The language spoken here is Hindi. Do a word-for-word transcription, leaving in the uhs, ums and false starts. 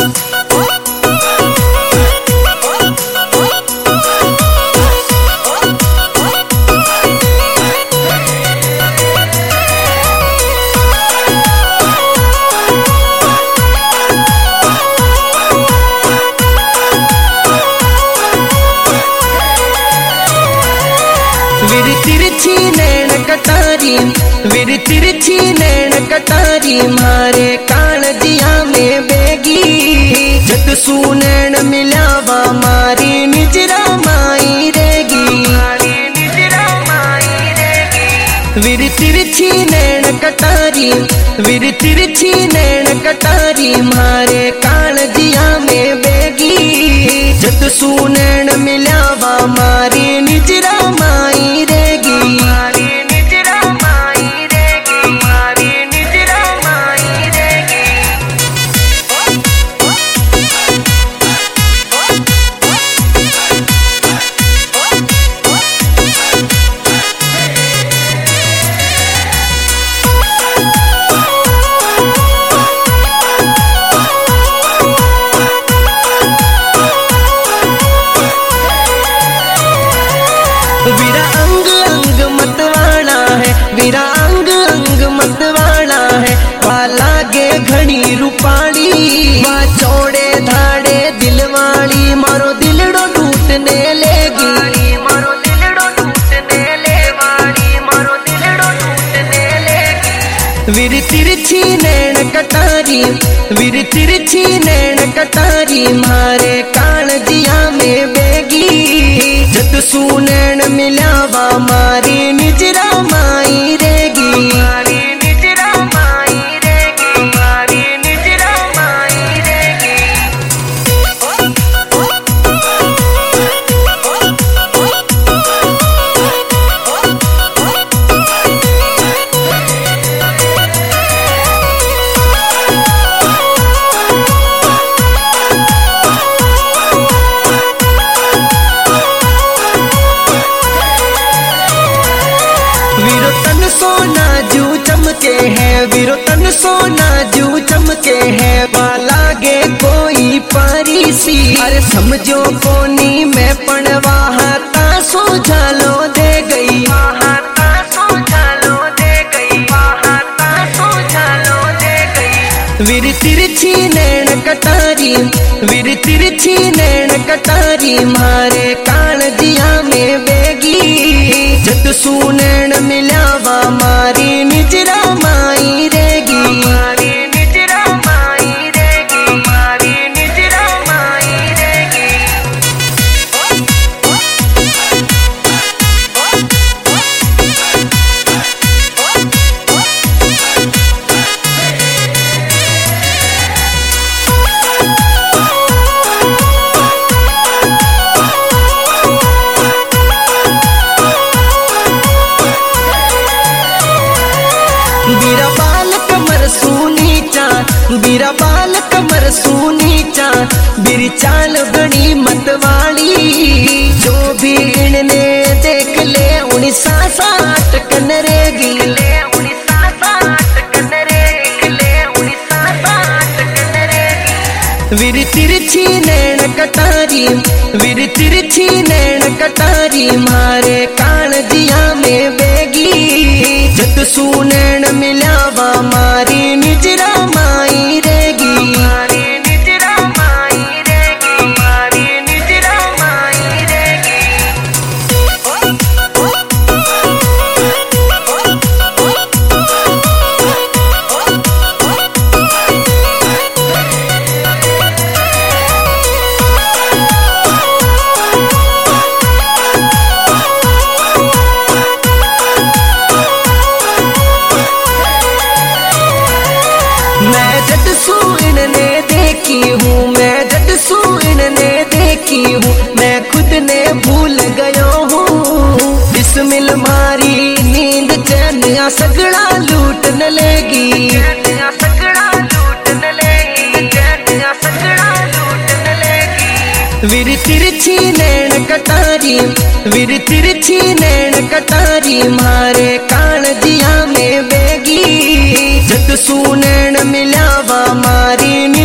वीर तिरछी नैन कटारी, वीर तिरछी नैन कटारी, मारे कान जिया में बेगी। जत सुनैन मिलावा मारी निजरा माई रेगी, वीर तिरछी नैन कटारी, वीर तिरछी नैन कटारी, मारे कान जिया में बेगी। जत सुनैन मिलावा मारी निजरा माई रेगी, मारी निजरा माई रेगी, मारी निजरा माई रेगी। वीरा अंग अंग मतवाला है, वीरा अंग अंग मतवाला है, वाला गे घड़ी रूपाली, वा चौड़े धाड़े दिलवाली, मारो दिलड़ो टूटने लेगी, मारो दिलड़ो टूटने लेवाली, मारो दिलड़ो टूटने लेगी। वीर तिरछी नैन कटारी, वीर तिरछी नैन कटारी, मारे कान जिया में बेगी। जत सुनैन मिलावा मारी निजरा माई रेगी, मारी निजरा माई रेगी, मारी निजरा माई रेगी। वीरो तन सोना जू चमके है, वीरो तन सोना जू चमके है, वाला गे कोई पारी सी। अरे समझो कोनी मैं पणवाहा ता सो झालो दे गई, ता सो झालो दे गई, ता सो झालो दे गई। वीर तिरछी नैन कटारी, वीर तिरछी नैन कटारी, मारे कान जिया में बेगी। जत सुनैन मिलावा मारी निजरा माई रेगी, मारी निजरा माई रेगी, मारी निजरा माई रेगी। वीरा बाल कमर सूनी चा, वीरा बाल कमर सूनी चा, बीरी चाल बड़ी मतवाली, जो भी इनने देख ले उनी सासा अटकन रेगी, उनी सासा अटकन रेगी, उनी सासा अटकन रेगी। वीर तिरछी नैन कटारी, वीर तिरछी नैन कटारी, मारे कान जिया में बेगी। जत सुनैन मिलावा मारी निजरा माई रेगी, मारी निजरा माई रेगी, मारी निजरा माई रेगी। मैं जट सून ने देखी हूँ, मैं जट सून ने देखी हूँ, मैं खुद ने भूल गयो हूँ। बिस्मिल मारी नींद चैन सगड़ा लूट न लेगी, सगड़ा लूट न लेगी, सगड़ा लूट न लेगी। वीर तिरछी नैन कटारी, वीर तिरछी नैन कटारी, मारे कान जिया में बेगी। जत सुनैन मिलावा मारी